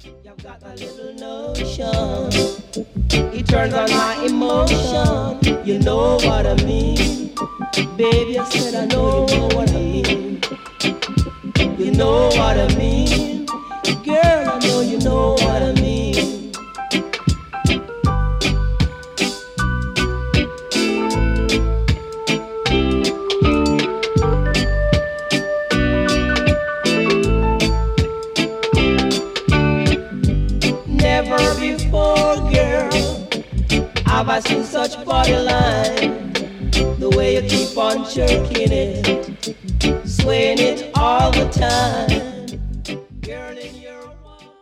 You've got a little notion. It turns on my emotion. You know what I mean. Baby, you said I know you know what I mean. You know what I mean. Girl, I know you know what I mean. Never before, girl, have I seen such body line. The way you keep on jerking it, swaying it all the time.